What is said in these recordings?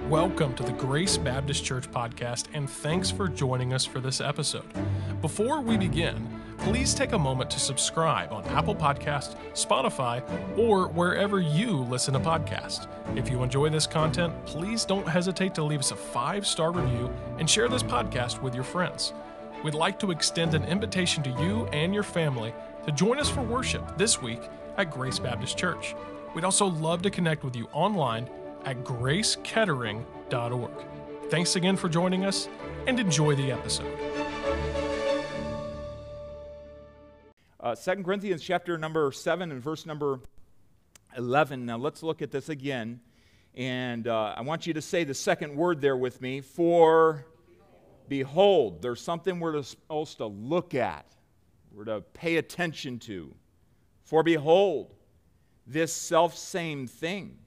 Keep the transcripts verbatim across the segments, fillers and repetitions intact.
Welcome to the Grace Baptist Church podcast, and thanks for joining us for this episode. Before we begin, please take a moment to subscribe on Apple Podcasts, Spotify, or wherever you listen to podcasts. If you enjoy this content, please don't hesitate to leave us a five-star review and share this podcast with your friends. We'd like to extend an invitation to you and your family to join us for worship this week at Grace Baptist Church. We'd also love to connect with you online at grace kettering dot org. Thanks again for joining us, and enjoy the episode. Uh, Second Corinthians chapter number seven and verse number eleven. Now let's look at this again, and uh, I want you to say the second word there with me. For behold, there's something we're supposed to look at, we're to pay attention to. For behold, this self-same thing,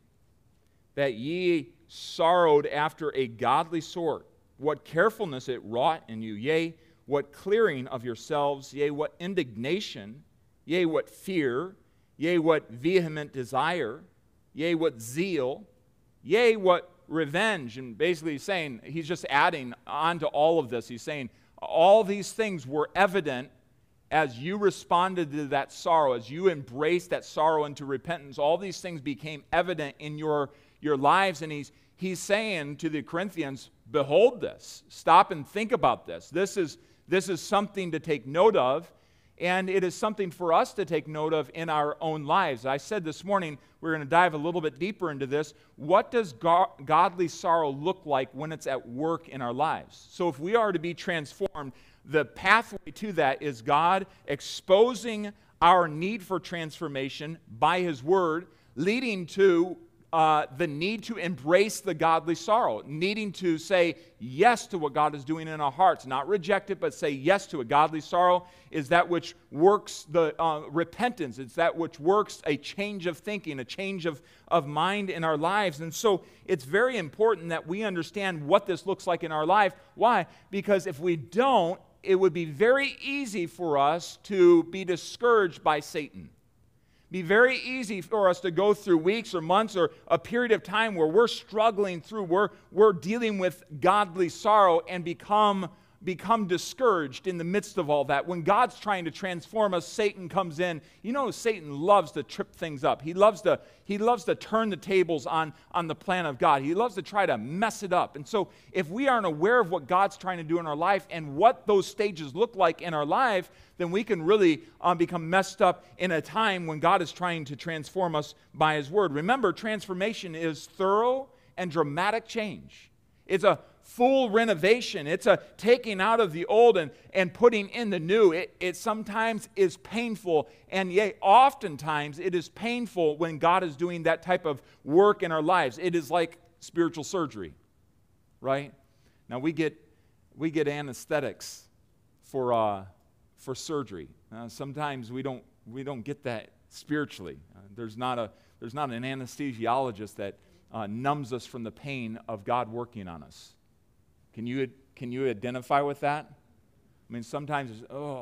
that ye sorrowed after a godly sort, what carefulness it wrought in you, yea, what clearing of yourselves, yea, what indignation, yea, what fear, yea, what vehement desire, yea, what zeal, yea, what revenge. And basically he's saying, he's just adding on to all of this. He's saying, all these things were evident as you responded to that sorrow, as you embraced that sorrow into repentance. All these things became evident in your your lives, and he's he's saying to the Corinthians, behold this, stop and think about this. This is this is something to take note of, and it is something for us to take note of in our own lives. I said this morning we're going to dive a little bit deeper into this. What does go- godly sorrow look like when it's at work in our lives? So if we are to be transformed, the pathway to that is God exposing our need for transformation by His Word, leading to Uh, the need to embrace the godly sorrow, needing to say yes to what God is doing in our hearts, not reject it, but say yes to it. Godly sorrow is that which works the uh, repentance. It's that which works a change of thinking, a change of, of mind in our lives. And so it's very important that we understand what this looks like in our life. Why? Because if we don't, it would be very easy for us to be discouraged by Satan. Be very easy for us to go through weeks or months or a period of time where we're struggling through, we're, we're dealing with godly sorrow and become, become discouraged in the midst of all that. When God's trying to transform us, Satan comes in. You know, Satan loves to trip things up. He loves to, he loves to turn the tables on, on the plan of God. He loves to try to mess it up. And so if we aren't aware of what God's trying to do in our life and what those stages look like in our life, then we can really um, become messed up in a time when God is trying to transform us by His Word. Remember, transformation is thorough and dramatic change. It's a full renovation. It's a taking out of the old and, and putting in the new. It, it sometimes is painful, and yet oftentimes it is painful when God is doing that type of work in our lives. It is like spiritual surgery, right? Now we get we get anesthetics for uh, for surgery. Uh, sometimes we don't we don't get that spiritually. Uh, there's not a there's not an anesthesiologist that uh, numbs us from the pain of God working on us. Can you can you identify with that? I mean, sometimes it's, oh,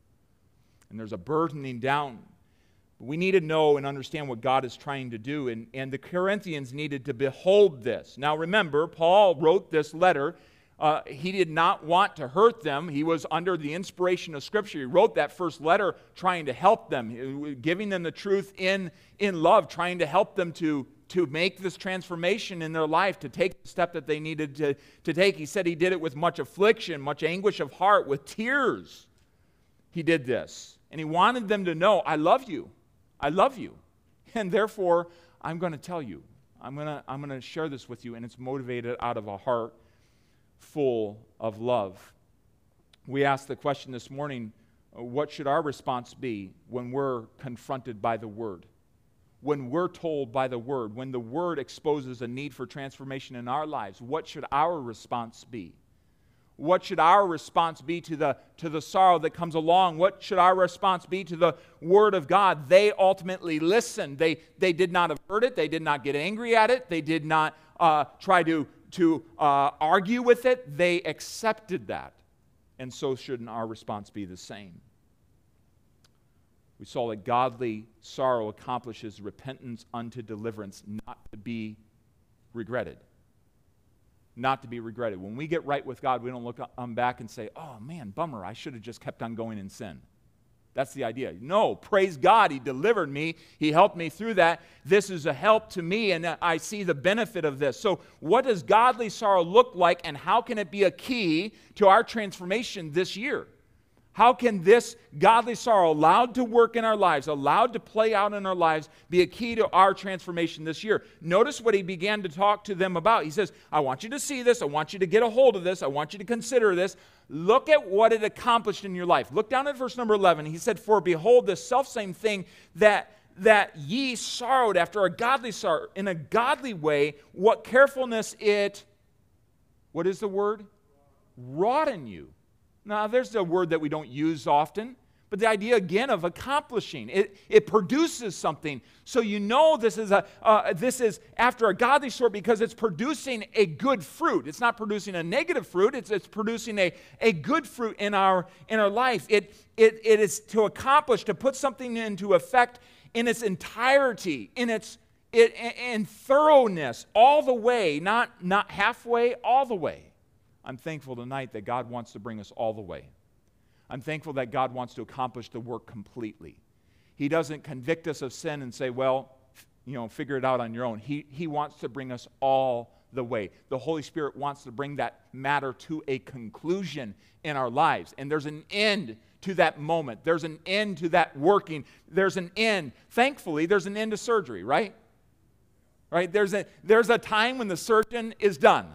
and there's a burdening down. We need to know and understand what God is trying to do, and, and the Corinthians needed to behold this. Now remember, Paul wrote this letter. Uh, he did not want to hurt them. He was under the inspiration of Scripture. He wrote that first letter trying to help them, giving them the truth in, in love, trying to help them to, to make this transformation in their life, to take the step that they needed to, to take. He said he did it with much affliction, much anguish of heart, with tears. He did this. And he wanted them to know, I love you. I love you. And therefore, I'm going to tell you. I'm going to, I'm going to share this with you, and it's motivated out of a heart full of love. We asked the question this morning, what should our response be when we're confronted by the Word? When we're told by the Word, when the Word exposes a need for transformation in our lives, what should our response be? What should our response be to the, to the sorrow that comes along? What should our response be to the Word of God? They ultimately listened. They, they did not avert it. They did not get angry at it. They did not uh, try to, to uh, argue with it. They accepted that. And so shouldn't our response be the same? We saw that godly sorrow accomplishes repentance unto deliverance, not to be regretted. not to be regretted. When we get right with God, we don't look on back and say, oh man, bummer, I should have just kept on going in sin. That's the idea. No, praise God, He delivered me. He helped me through that. This is a help to me, and I see the benefit of this. So what does godly sorrow look like, and how can it be a key to our transformation this year? How can this godly sorrow, allowed to work in our lives, allowed to play out in our lives, be a key to our transformation this year? Notice what he began to talk to them about. He says, I want you to see this. I want you to get a hold of this. I want you to consider this. Look at what it accomplished in your life. Look down at verse number eleven. He said, for behold, this selfsame thing that, that ye sorrowed after a godly sorrow, in a godly way, what carefulness it, what is the word? Wrought in you. Now, there's a word that we don't use often, but the idea, again, of accomplishing. It, it produces something. So you know this is, a, uh, this is after a godly sort because it's producing a good fruit. It's not producing a negative fruit. It's, it's producing a, a good fruit in our, in our life. It, it, it is to accomplish, to put something into effect in its entirety, in its it, in thoroughness, all the way, not, not halfway, all the way. I'm thankful tonight that God wants to bring us all the way. I'm thankful that God wants to accomplish the work completely. He doesn't convict us of sin and say, well, you know, figure it out on your own. He, he wants to bring us all the way. The Holy Spirit wants to bring that matter to a conclusion in our lives. And there's an end to that moment. There's an end to that working. There's an end. Thankfully, there's an end to surgery, right? Right? There's a, there's a time when the surgeon is done.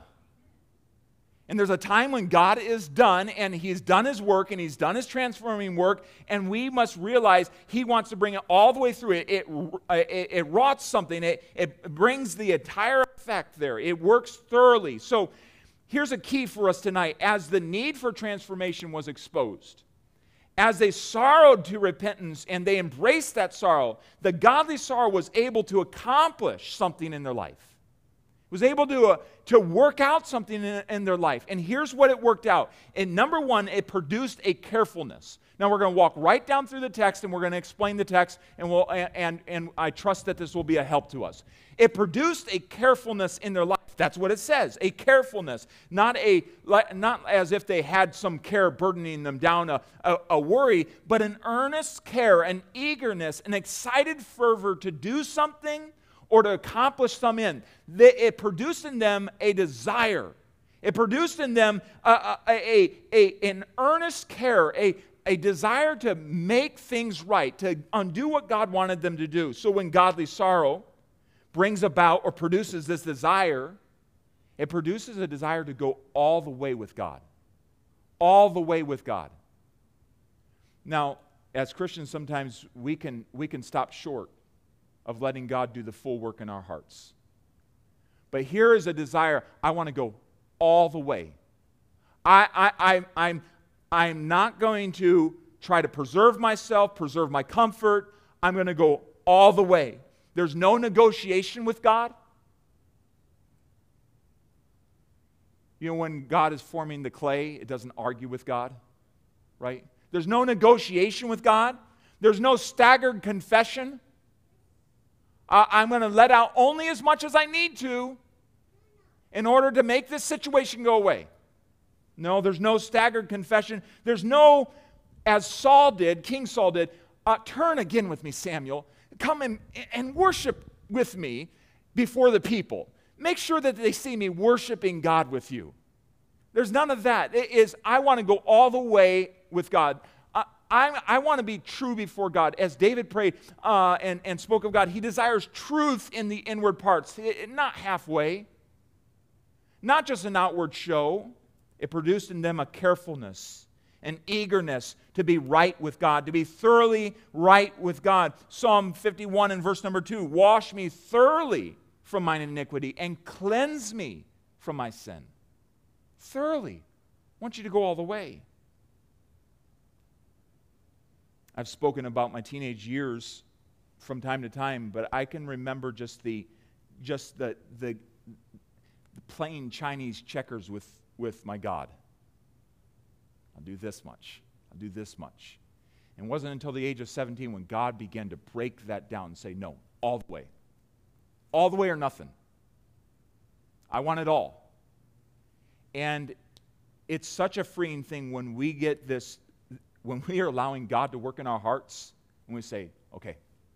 And there's a time when God is done, and He's done His work, and He's done His transforming work, and we must realize He wants to bring it all the way through. It, it, it, it wrought something. It, it brings the entire effect there. It works thoroughly. So here's a key for us tonight. As the need for transformation was exposed, as they sorrowed to repentance and they embraced that sorrow, the godly sorrow was able to accomplish something in their life. Was able to, uh, to work out something in, in their life. And here's what it worked out. And number one, it produced a carefulness. Now we're going to walk right down through the text, and we're going to explain the text, and, we'll, and, and I trust that this will be a help to us. It produced a carefulness in their life. That's what it says, a carefulness. Not, a, not as if they had some care burdening them down, a, a, a worry, but an earnest care, an eagerness, an excited fervor to do something or to accomplish some end. It produced in them a desire. It produced in them a, a, a, a, an earnest care, a, a desire to make things right, to undo what God wanted them to do. So when godly sorrow brings about or produces this desire, it produces a desire to go all the way with God. All the way with God. Now, as Christians, sometimes we can, we can stop short of letting God do the full work in our hearts. But here is a desire, I want to go all the way. I, I, I, I'm, I'm not going to try to preserve myself, preserve my comfort. I'm going to go all the way. There's no negotiation with God. You know, when God is forming the clay, it doesn't argue with God, right? There's no negotiation with God. There's no staggered confession. Uh, I'm going to let out only as much as I need to in order to make this situation go away. No, there's no staggered confession. There's no, as Saul did, King Saul did, uh, turn again with me, Samuel. Come and, and worship with me before the people. Make sure that they see me worshiping God with you. There's none of that. It is, I want to go all the way with God. I, I want to be true before God. As David prayed uh, and, and spoke of God, he desires truth in the inward parts, it, not halfway, not just an outward show. It produced in them a carefulness, an eagerness to be right with God, to be thoroughly right with God. Psalm fifty-one and verse number two, wash me thoroughly from mine iniquity and cleanse me from my sin. Thoroughly. I want you to go all the way. I've spoken about my teenage years from time to time, but I can remember just the just the the, the plain Chinese checkers with, with my God. I'll do this much. I'll do this much. And it wasn't until the age of seventeen when God began to break that down and say, no, all the way. All the way or nothing. I want it all. And it's such a freeing thing when we get this, when we are allowing God to work in our hearts, and we say, okay,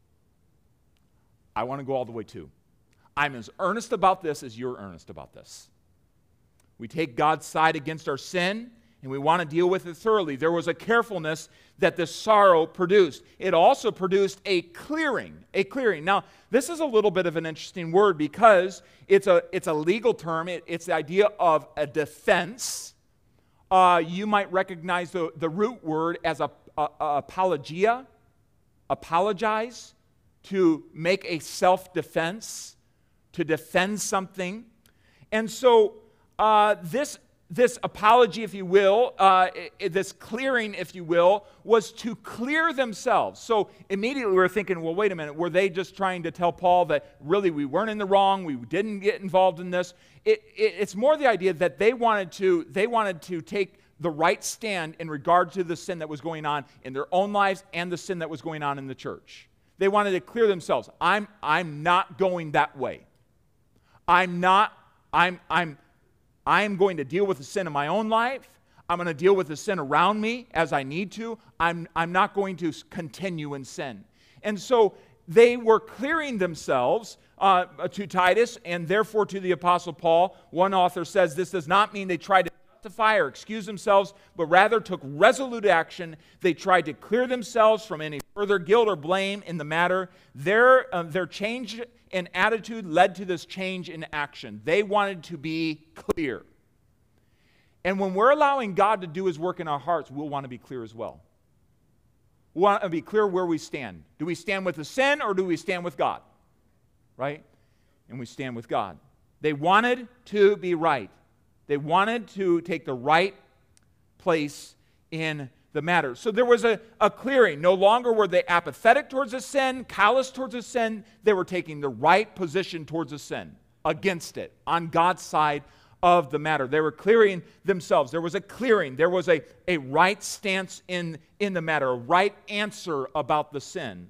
I want to go all the way too. I'm as earnest about this as you're earnest about this. We take God's side against our sin, and we want to deal with it thoroughly. There was a carefulness that this sorrow produced. It also produced a clearing, a clearing. Now, this is a little bit of an interesting word because it's a, it's a legal term. It, it's the idea of a defense. Uh, you might recognize the, the root word as a, a, a apologia, apologize, to make a self-defense, to defend something. And so uh, this, this apology, if you will, uh, this clearing, if you will, was to clear themselves. So immediately we're thinking, well, wait a minute, were they just trying to tell Paul that really we weren't in the wrong, we didn't get involved in this? It, it, it's more the idea that they wanted to, they wanted to take the right stand in regard to the sin that was going on in their own lives and the sin that was going on in the church. They wanted to clear themselves. I'm, I'm not going that way. I'm not, I'm, I'm, I'm going to deal with the sin in my own life. I'm going to deal with the sin around me as I need to. I'm, I'm not going to continue in sin. And so they were clearing themselves uh, to Titus and therefore to the Apostle Paul. One author says this does not mean they tried to justify or excuse themselves, but rather took resolute action. They tried to clear themselves from any further guilt or blame in the matter. Their, uh, their change in attitude led to this change in action. They wanted to be clear. And when we're allowing God to do His work in our hearts, we'll want to be clear as well. We want to be clear where we stand. Do we stand with the sin or do we stand with God? Right? And we stand with God. They wanted to be right. They wanted to take the right place in the matter. So there was a, a clearing. No longer were they apathetic towards the sin, callous towards the sin. They were taking the right position towards the sin, against it, on God's side of the matter. They were clearing themselves. There was a clearing. There was a, a right stance in, in the matter, a right answer about the sin.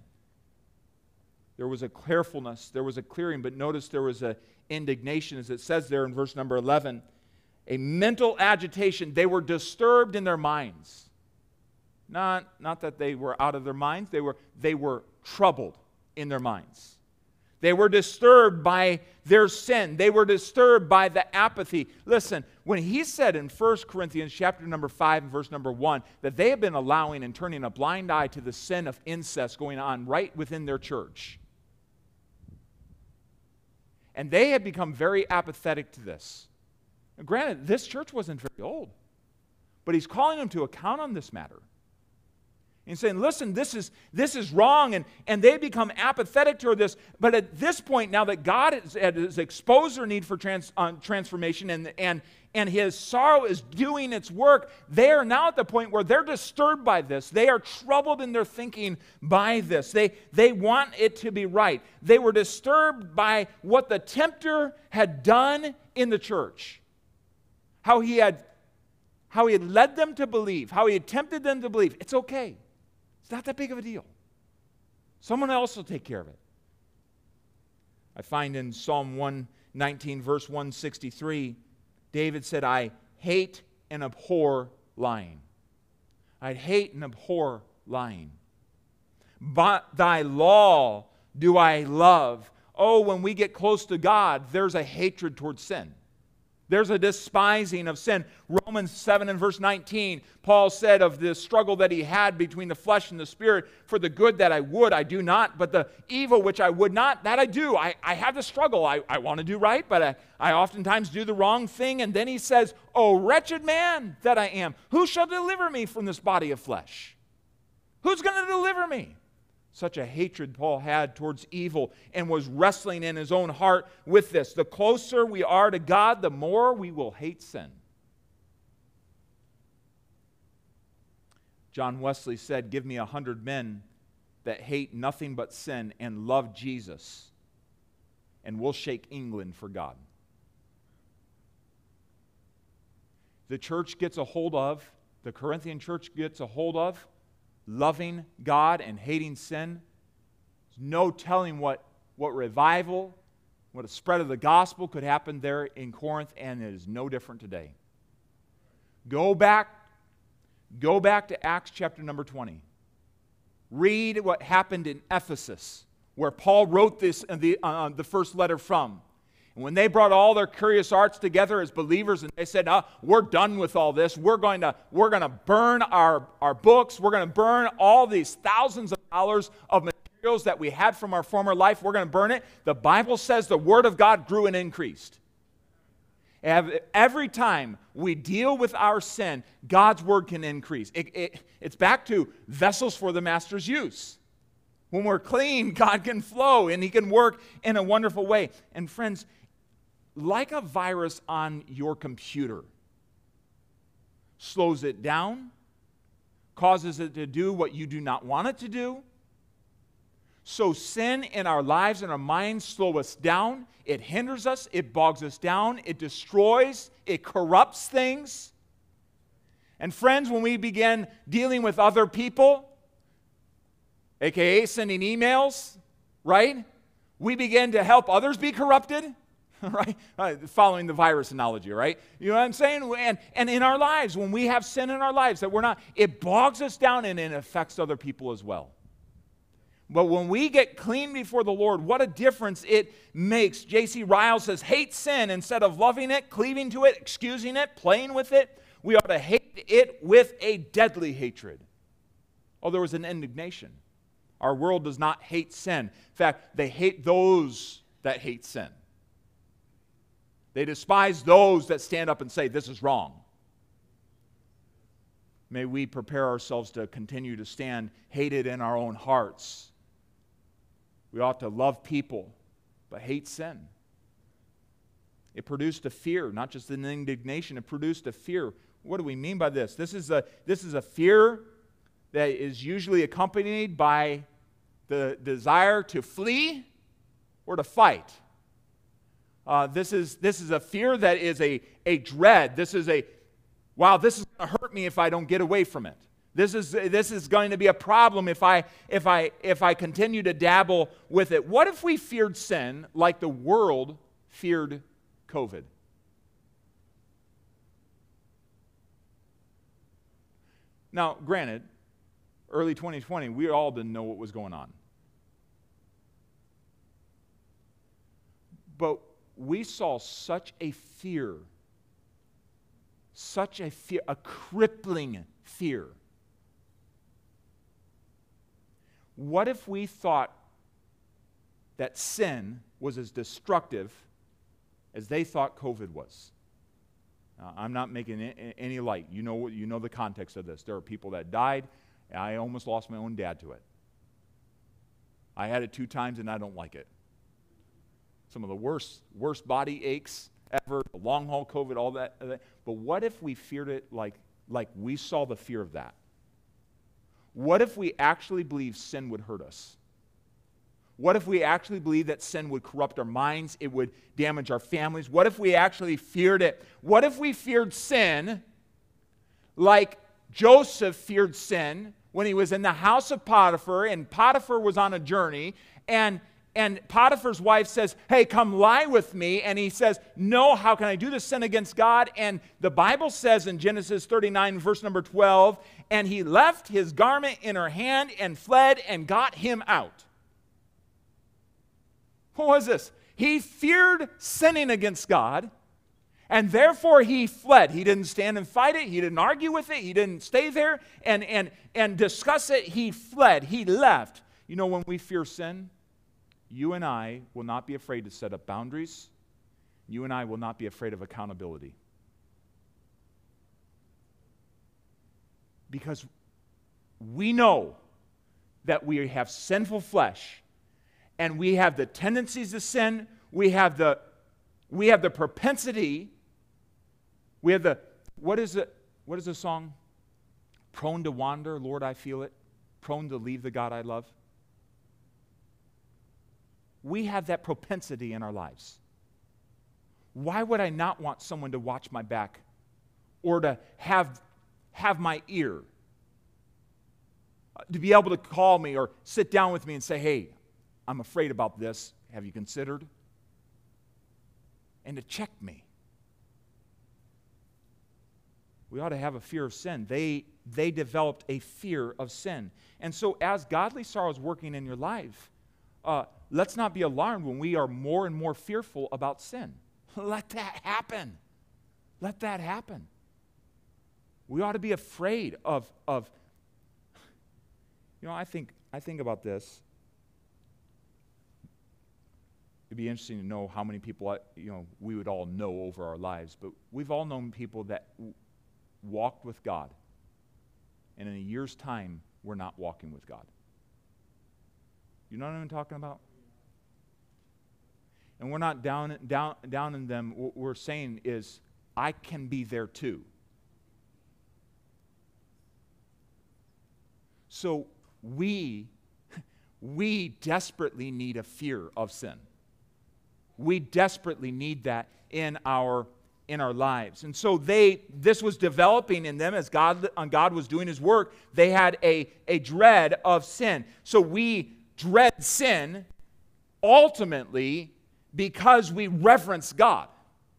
There was a carefulness. There was a clearing. But notice there was an indignation, as it says there in verse number eleven. A mental agitation. They were disturbed in their minds. Not, not that they were out of their minds. They were, they were troubled in their minds. They were disturbed by their sin. They were disturbed by the apathy. Listen, when he said in First Corinthians chapter number five and verse number one that they have been allowing and turning a blind eye to the sin of incest going on right within their church. And they had become very apathetic to this. Now, granted, this church wasn't very old, but he's calling them to account on this matter. He's saying, listen, this is, this is wrong, and, and they become apathetic toward this. But at this point, now that God has, has exposed their need for trans, uh, transformation and, and, and His sorrow is doing its work, they are now at the point where they're disturbed by this. They are troubled in their thinking by this. They, they want it to be right. They were disturbed by what the tempter had done in the church. How he had, how he had led them to believe, how he had tempted them to believe. It's okay. It's not that big of a deal. Someone else will take care of it. I find in Psalm one nineteen, verse one sixty-three, David said, I hate and abhor lying. I hate and abhor lying. But thy law do I love. Oh, when we get close to God, there's a hatred towards sin. There's a despising of sin. Romans seven and verse nineteen, Paul said of the struggle that he had between the flesh and the spirit, for the good that I would, I do not, but the evil which I would not, that I do. I, I have the struggle. I, I want to do right, but I, I oftentimes do the wrong thing. And then he says, oh, wretched man that I am, who shall deliver me from this body of flesh? Who's going to deliver me? Such a hatred Paul had towards evil and was wrestling in his own heart with this. The closer we are to God, the more we will hate sin. John Wesley said, give me a hundred men that hate nothing but sin and love Jesus, and we'll shake England for God. The church gets a hold of, the Corinthian church gets a hold of, loving God and hating sin. There's no telling what, what revival, what a spread of the gospel could happen there in Corinth, and it is no different today. Go back, go back to Acts chapter number twenty. Read what happened in Ephesus, where Paul wrote this uh, the, uh, the first letter from. And when they brought all their curious arts together as believers, and they said, oh, we're done with all this. We're going to, we're going to burn our, our books. We're going to burn all these thousands of dollars of materials that we had from our former life. We're going to burn it. The Bible says the Word of God grew and increased. Every time we deal with our sin, God's Word can increase. It, it, it's back to vessels for the Master's use. When we're clean, God can flow and He can work in a wonderful way. And friends, like a virus on your computer, slows it down, causes it to do what you do not want it to do. So sin in our lives and our minds slow us down. It hinders us. It bogs us down. It destroys. It corrupts things. And friends, when we begin dealing with other people, a k a sending emails, right? We begin to help others be corrupted, right? Uh, following the virus analogy, right? You know what I'm saying? And, and in our lives, when we have sin in our lives that we're not, it bogs us down and it affects other people as well. But when we get clean before the Lord, what a difference it makes. J C Ryle says, hate sin instead of loving it, cleaving to it, excusing it, playing with it. We ought to hate it with a deadly hatred. Oh, there was an indignation. Our world does not hate sin. In fact, they hate those that hate sin. They despise those that stand up and say, this is wrong. May we prepare ourselves to continue to stand hated in our own hearts. We ought to love people, but hate sin. It produced a fear, not just an indignation. It produced a fear. What do we mean by this? This is a, this is a fear that is usually accompanied by the desire to flee or to fight. Uh, this is, this is a fear that is a, a dread. This is a, wow, this is going to hurt me if I don't get away from it. This is, this is going to be a problem if I, if, I, if I continue to dabble with it. What if we feared sin like the world feared COVID? Now, granted, early twenty twenty, we all didn't know what was going on. But we saw such a fear, such a fear, a crippling fear. What if we thought that sin was as destructive as they thought COVID was? Now, I'm not making any light. You know, you know the context of this. There are people that died. I almost lost my own dad to it. I had it two times and I don't like it. Some of the worst, worst body aches ever, the long haul COVID, all that. But what if we feared it like, like we saw the fear of that? What if we actually believed sin would hurt us? What if we actually believed that sin would corrupt our minds? It would damage our families? What if we actually feared it? What if we feared sin like Joseph feared sin when he was in the house of Potiphar, and Potiphar was on a journey, and And Potiphar's wife says, hey, come lie with me. And he says, no, how can I do this, sin against God? And the Bible says in Genesis thirty-nine, verse number twelve, and he left his garment in her hand and fled and got him out. What was this? He feared sinning against God, and therefore he fled. He didn't stand and fight it. He didn't argue with it. He didn't stay there and, and, and discuss it. He fled. He left. You know, when we fear sin, you and I will not be afraid to set up boundaries. You and I will not be afraid of accountability. Because we know that we have sinful flesh, and we have the tendencies to sin. We have the, we have the propensity. We have the, what is it? What is the song? Prone to wander, Lord, I feel it. Prone to leave the God I love. We have that propensity in our lives. Why would I not want someone to watch my back or to have, have my ear? To be able to call me or sit down with me and say, hey, I'm afraid about this. Have you considered? And to check me. we ought to have a fear of sin. They, they developed a fear of sin. And so as godly sorrow is working in your life, uh, let's not be alarmed when we are more and more fearful about sin. Let that happen. Let that happen. We ought to be afraid of, of you know, I think, I think about this. It'd be interesting to know how many people, you know, we would all know over our lives, but we've all known people that w- walked with God, and in a year's time, we're not walking with God. You know what I'm talking about? And we're not down, down, down in them. What we're saying is, I can be there too. So we, we desperately need a fear of sin. We desperately need that in our in our lives. And so they this was developing in them as God God was doing his work. They had a, a dread of sin. So we dread sin ultimately because we reverence God.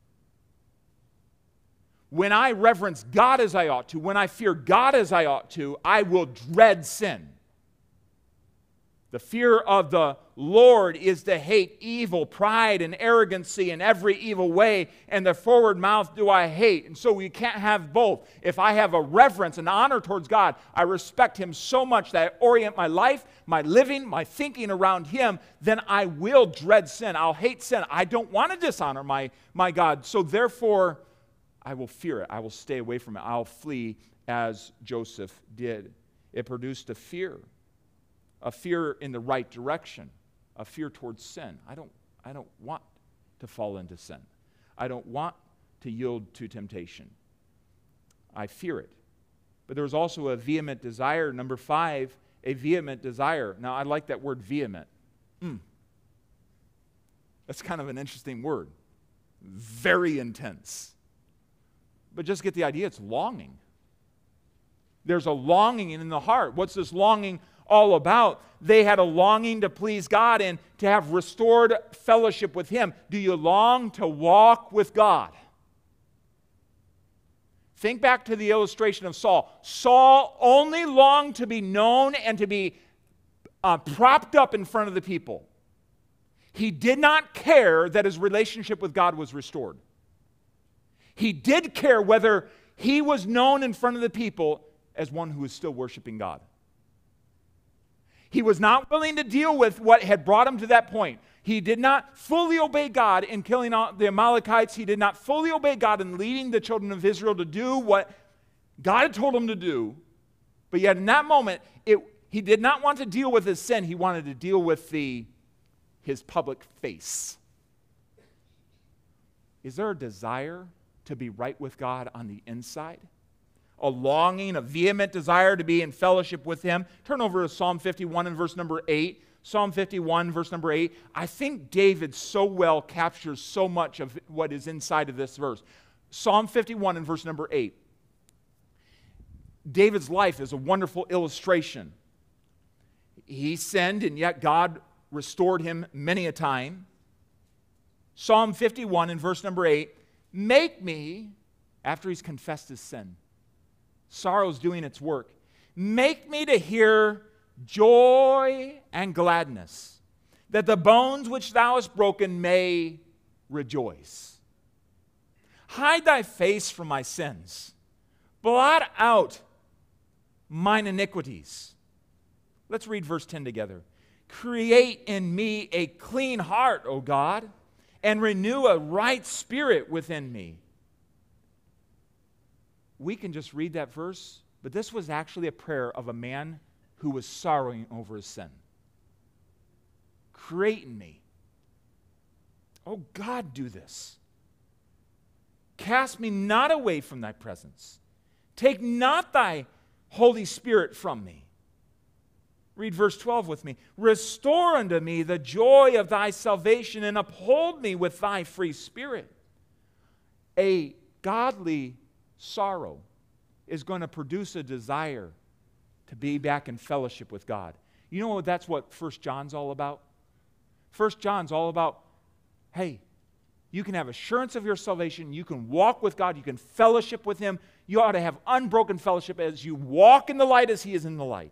When I reverence God as I ought to, when I fear God as I ought to, I will dread sin. The fear of the Lord is to hate evil, pride, and arrogancy in every evil way, and the forward mouth do I hate. And so we can't have both. If I have a reverence and honor towards God, I respect him so much that I orient my life, my living, my thinking around him, then I will dread sin. I'll hate sin. I don't want to dishonor my, my God. So therefore, I will fear it. I will stay away from it. I'll flee as Joseph did. It produced a fear. A fear in the right direction, a fear towards sin. I don't, I don't want to fall into sin. I don't want to yield to temptation. I fear it. But there was also a vehement desire. Number five, a vehement desire. Now, I like that word vehement. Mm. That's kind of an interesting word. Very intense. But just get the idea, it's longing. There's a longing in the heart. What's this longing all about? They had a longing to please God and to have restored fellowship with him. Do you long to walk with God? Think back to the illustration of Saul. Saul only longed to be known and to be uh, propped up in front of the people. He did not care that his relationship with God was restored. He did care whether he was known in front of the people as one who was still worshiping God. He was not willing to deal with what had brought him to that point. He did not fully obey God in killing the Amalekites. He did not fully obey God in leading the children of Israel to do what God had told him to do. But yet in that moment, it, he did not want to deal with his sin. He wanted to deal with the, his public face. Is there a desire to be right with God on the inside? A longing, a vehement desire to be in fellowship with him. Turn over to Psalm fifty-one and verse number eight. Psalm fifty-one, verse number eight. I think David so well captures so much of what is inside of this verse. Psalm fifty-one and verse number eight. David's life is a wonderful illustration. He sinned, and yet God restored him many a time. Psalm fifty-one and verse number eight. Make me, after he's confessed his sin, sorrow's doing its work, make me to hear joy and gladness, that the bones which thou hast broken may rejoice. Hide thy face from my sins. Blot out mine iniquities. Let's read verse ten together. Create in me a clean heart, O God, and renew a right spirit within me. We can just read that verse, but this was actually a prayer of a man who was sorrowing over his sin. Create in me. Oh God, do this. Cast me not away from thy presence. Take not thy Holy Spirit from me. Read verse twelve with me. Restore unto me the joy of thy salvation and uphold me with thy free spirit. A godly sorrow is going to produce a desire to be back in fellowship with God. You know, that's what First John's all about? First John's all about, hey, You can have assurance of your salvation. You can walk with God. You can fellowship with Him. You ought to have unbroken fellowship as you walk in the light as He is in the light.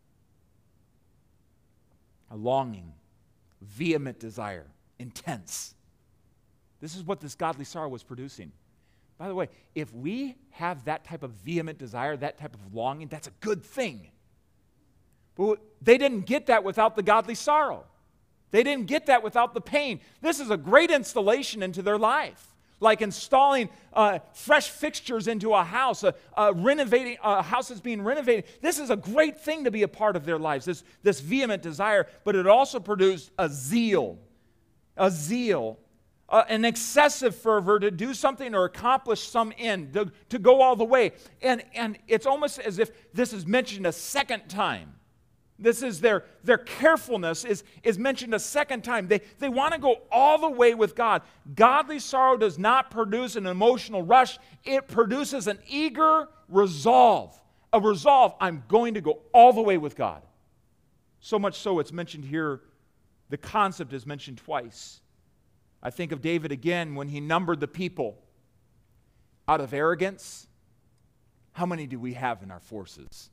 A longing, vehement desire, intense. This is what this godly sorrow was producing. By the way, if we have that type of vehement desire, that type of longing, that's a good thing. But they didn't get that without the godly sorrow. They didn't get that without the pain. This is a great installation into their life. Like installing uh, fresh fixtures into a house, a, a, renovating, a house that's being renovated. This is a great thing to be a part of their lives, this, this vehement desire. But it also produced a zeal, a zeal, uh, an excessive fervor to do something or accomplish some end, to, to go all the way. And, and it's almost as if this is mentioned a second time. This is their, their carefulness is, is mentioned a second time. They, they want to go all the way with God. Godly sorrow does not produce an emotional rush. It produces an eager resolve. A resolve, I'm going to go all the way with God. So much so it's mentioned here, the concept is mentioned twice. I think of David again when he numbered the people out of arrogance. How many do we have in our forces?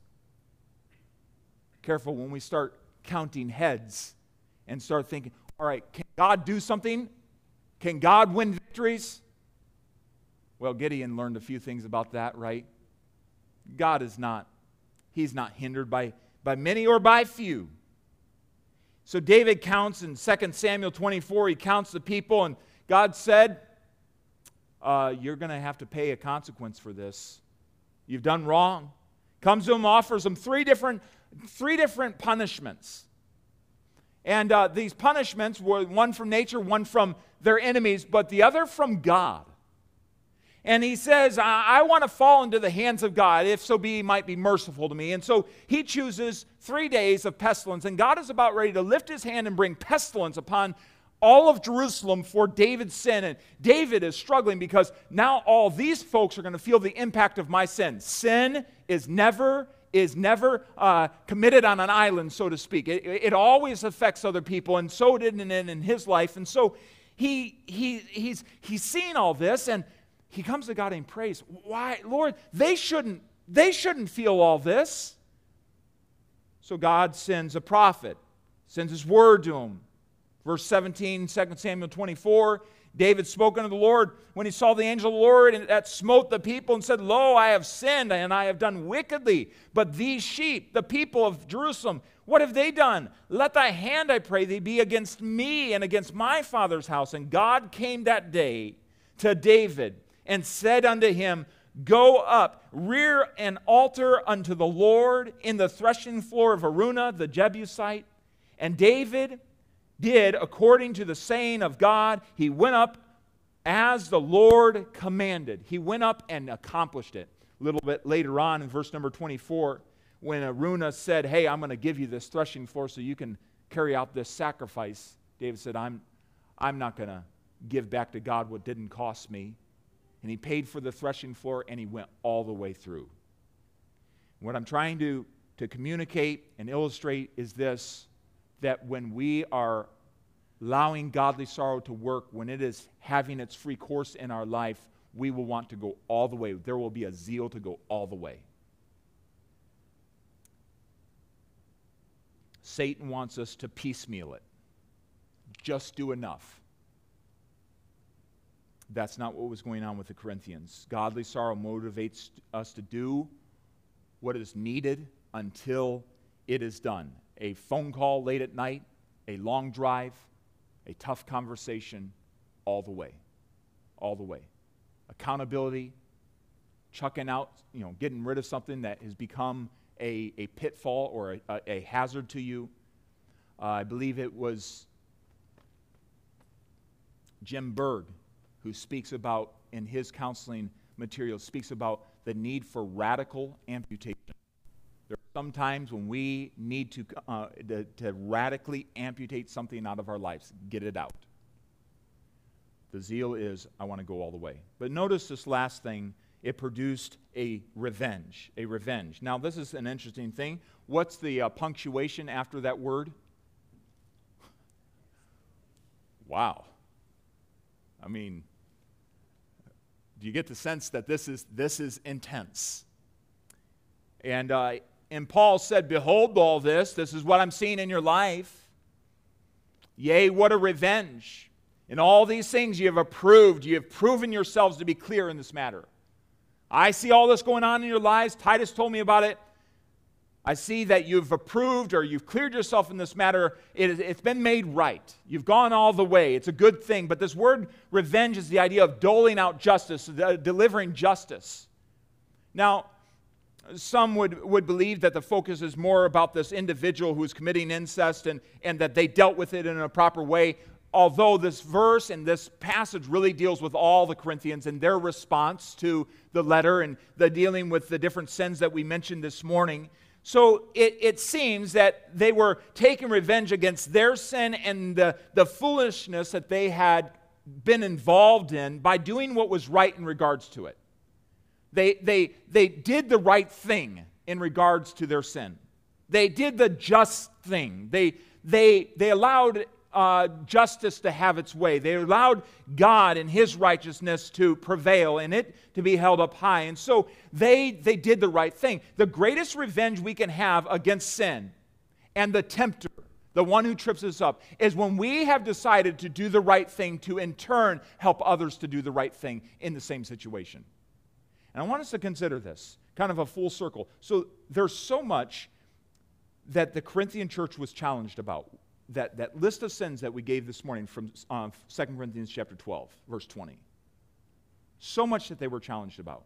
Careful when we start counting heads and start thinking, all right, can God do something? Can God win victories? Well, Gideon learned a few things about that, right? God is not, He's not hindered by, by many or by few. So David counts in Second Samuel twenty-four, he counts the people, and God said, uh, you're going to have to pay a consequence for this. You've done wrong. Comes to him, offers him three different Three different punishments. And uh, these punishments were one from nature, one from their enemies, but the other from God. And he says, I, I want to fall into the hands of God, if so be He might be merciful to me. And so he chooses three days of pestilence. And God is about ready to lift His hand and bring pestilence upon all of Jerusalem for David's sin. And David is struggling because now all these folks are going to feel the impact of my sin. Sin is never is never uh, committed on an island, so to speak. It, it always affects other people, and so did it in, in his life. And so he, he, he's, he's seen all this, and he comes to God and prays. Why, Lord, they shouldn't, they shouldn't feel all this. So God sends a prophet, sends His word to him. Verse seventeen, Second Samuel twenty-four, David spoke unto the Lord when he saw the angel of the Lord, and that smote the people and said, Lo, I have sinned, and I have done wickedly. But these sheep, the people of Jerusalem, what have they done? Let thy hand, I pray thee, be against me and against my father's house. And God came that day to David and said unto him, Go up, rear an altar unto the Lord in the threshing floor of Araunah the Jebusite. And David did according to the saying of God. He went up as the Lord commanded. He went up and accomplished it. A little bit later on in verse number twenty-four, when Araunah said, hey, I'm going to give you this threshing floor so you can carry out this sacrifice, David said, I'm, I'm not going to give back to God what didn't cost me. And he paid for the threshing floor, and he went all the way through. What I'm trying to, to communicate and illustrate is this, that when we are allowing godly sorrow to work, when it is having its free course in our life, we will want to go all the way. There will be a zeal to go all the way. Satan wants us to piecemeal it. Just do enough. That's not what was going on with the Corinthians. Godly sorrow motivates us to do what is needed until it is done. A phone call late at night, a long drive, a tough conversation, all the way. All the way. Accountability, chucking out, you know, getting rid of something that has become a, a pitfall or a, a, a hazard to you. Uh, I believe it was Jim Berg who speaks about, in his counseling material, speaks about the need for radical amputation. There are some times when we need to, uh, to, to radically amputate something out of our lives, get it out. The zeal is, I want to go all the way. But notice this last thing, it produced a revenge, a revenge. Now, this is an interesting thing. What's the uh, punctuation after that word? Wow. I mean, do you get the sense that this is, this is intense? And, uh, and Paul said, behold all this, this is what I'm seeing in your life. Yea, what a revenge. In all these things you have approved, you have proven yourselves to be clear in this matter. I see all this going on in your lives. Titus told me about it. I see that you've approved or you've cleared yourself in this matter. It, it's been made right. You've gone all the way. It's a good thing. But this word revenge is the idea of doling out justice, uh, delivering justice. Now, some would, would believe that the focus is more about this individual who's committing incest and, and that they dealt with it in a proper way. Although this verse and this passage really deals with all the Corinthians and their response to the letter and the dealing with the different sins that we mentioned this morning. So it, it seems that they were taking revenge against their sin and the, the foolishness that they had been involved in by doing what was right in regards to it. They, they, they did the right thing in regards to their sin. They did the just thing. They, they, they allowed uh, justice to have its way. They allowed God and His righteousness to prevail and it to be held up high. And so they, they did the right thing. The greatest revenge we can have against sin and the tempter, the one who trips us up, is when we have decided to do the right thing to in turn help others to do the right thing in the same situation. And I want us to consider this, kind of a full circle. So there's so much that the Corinthian church was challenged about. That, that list of sins that we gave this morning from uh, Second Corinthians chapter twelve, verse twenty. So much that they were challenged about.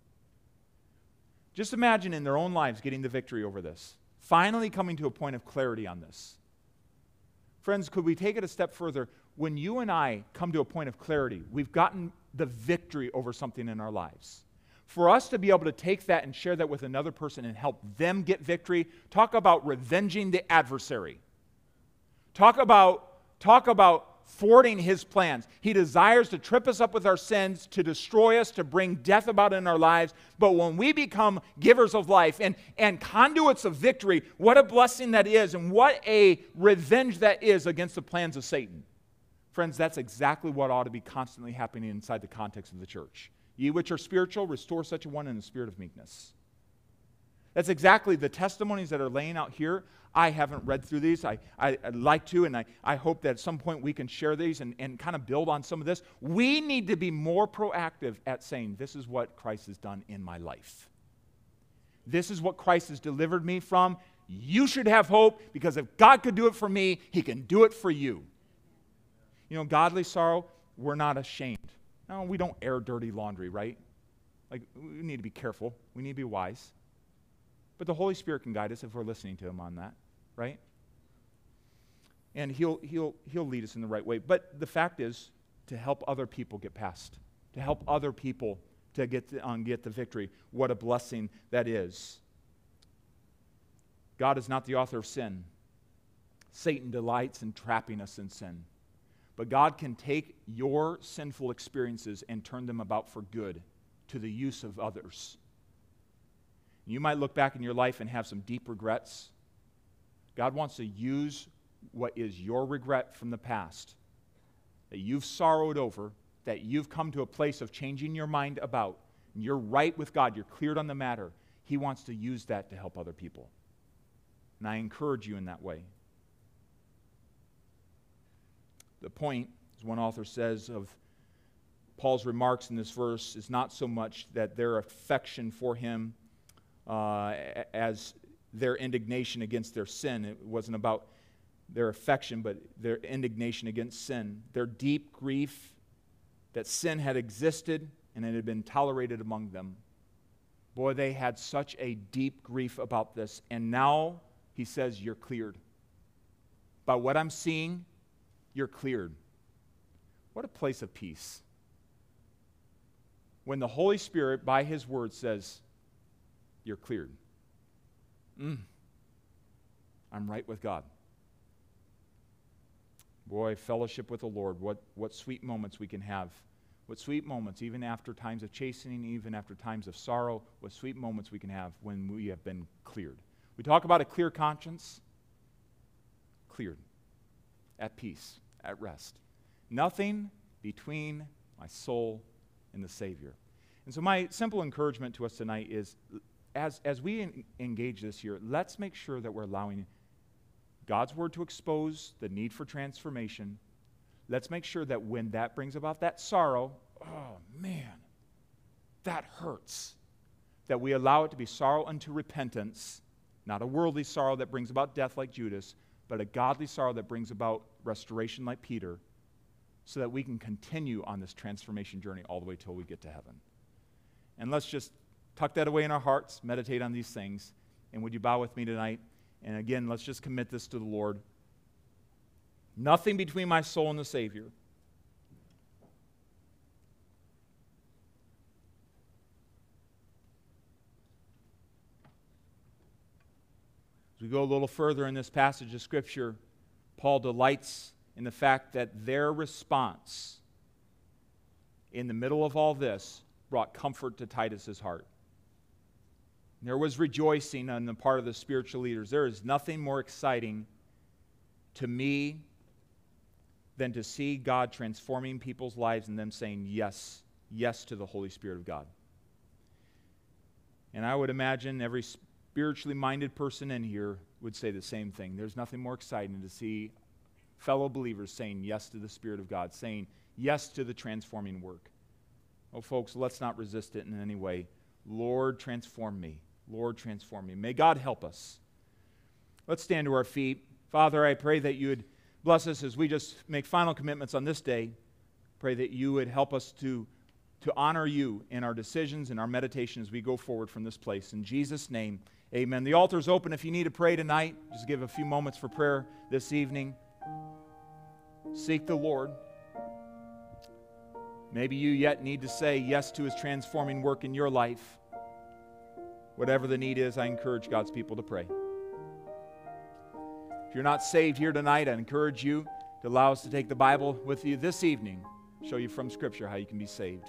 Just imagine in their own lives getting the victory over this. Finally coming to a point of clarity on this. Friends, could we take it a step further? When you and I come to a point of clarity, we've gotten the victory over something in our lives. For us to be able to take that and share that with another person and help them get victory, talk about revenging the adversary. Talk about, talk about thwarting his plans. He desires to trip us up with our sins, to destroy us, to bring death about in our lives. But when we become givers of life and, and conduits of victory, what a blessing that is and what a revenge that is against the plans of Satan. Friends, that's exactly what ought to be constantly happening inside the context of the church. Ye which are spiritual, restore such a one in the spirit of meekness. That's exactly the testimonies that are laying out here. I haven't read through these. I, I, I'd like to, and I, I hope that at some point we can share these and, and kind of build on some of this. We need to be more proactive at saying, this is what Christ has done in my life. This is what Christ has delivered me from. You should have hope, because if God could do it for me, He can do it for you. You know, godly sorrow, we're not ashamed. No, we don't air dirty laundry, right? Like, we need to be careful. We need to be wise. But the Holy Spirit can guide us if we're listening to Him on that, right? And He'll, he'll, he'll lead us in the right way. But the fact is, to help other people get past, to help other people to get the, um, get the victory, what a blessing that is. God is not the author of sin. Satan delights in trapping us in sin. But God can take your sinful experiences and turn them about for good to the use of others. You might look back in your life and have some deep regrets. God wants to use what is your regret from the past, that you've sorrowed over, that you've come to a place of changing your mind about, and you're right with God, you're cleared on the matter. He wants to use that to help other people. And I encourage you in that way. The point, as one author says, of Paul's remarks in this verse is not so much that their affection for him uh, as their indignation against their sin. It wasn't about their affection, but their indignation against sin. Their deep grief that sin had existed and it had been tolerated among them. Boy, they had such a deep grief about this. And now, he says, you're cleared. By what I'm seeing, you're cleared. What a place of peace. When the Holy Spirit, by His word, says, you're cleared. Mm, I'm right with God. Boy, fellowship with the Lord, what, what sweet moments we can have. What sweet moments, even after times of chastening, even after times of sorrow, what sweet moments we can have when we have been cleared. We talk about a clear conscience. Cleared. At peace. At rest. Nothing between my soul in the Savior. And so my simple encouragement to us tonight is, as, as we en- engage this year, let's make sure that we're allowing God's Word to expose the need for transformation. Let's make sure that when that brings about that sorrow, oh man, that hurts, that we allow it to be sorrow unto repentance, not a worldly sorrow that brings about death like Judas, but a godly sorrow that brings about restoration like Peter, so that we can continue on this transformation journey all the way till we get to heaven. And let's just tuck that away in our hearts, meditate on these things, and would you bow with me tonight? And again, let's just commit this to the Lord. Nothing between my soul and the Savior. As we go a little further in this passage of Scripture, Paul delights in the fact that their response in the middle of all this brought comfort to Titus's heart. There was rejoicing on the part of the spiritual leaders. There is nothing more exciting to me than to see God transforming people's lives and them saying yes, yes to the Holy Spirit of God. And I would imagine every spiritually minded person in here would say the same thing. There's nothing more exciting to see fellow believers saying yes to the Spirit of God, saying yes to the transforming work. Oh, folks, let's not resist it in any way. Lord, transform me. Lord, transform me. May God help us. Let's stand to our feet. Father, I pray that you would bless us as we just make final commitments on this day. Pray that you would help us to, to honor you in our decisions and our meditation as we go forward from this place. In Jesus' name, amen. The altar is open if you need to pray tonight. Just give a few moments for prayer this evening. Seek the Lord. Maybe you yet need to say yes to his transforming work in your life. Whatever the need is, I encourage God's people to pray. If you're not saved here tonight, I encourage you to allow us to take the Bible with you this evening, show you from Scripture how you can be saved.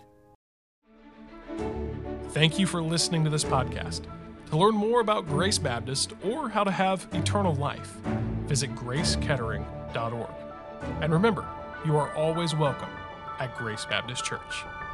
Thank you for listening to this podcast. To learn more about Grace Baptist or how to have eternal life, visit grace kettering dot org. And remember, you are always welcome at Grace Baptist Church.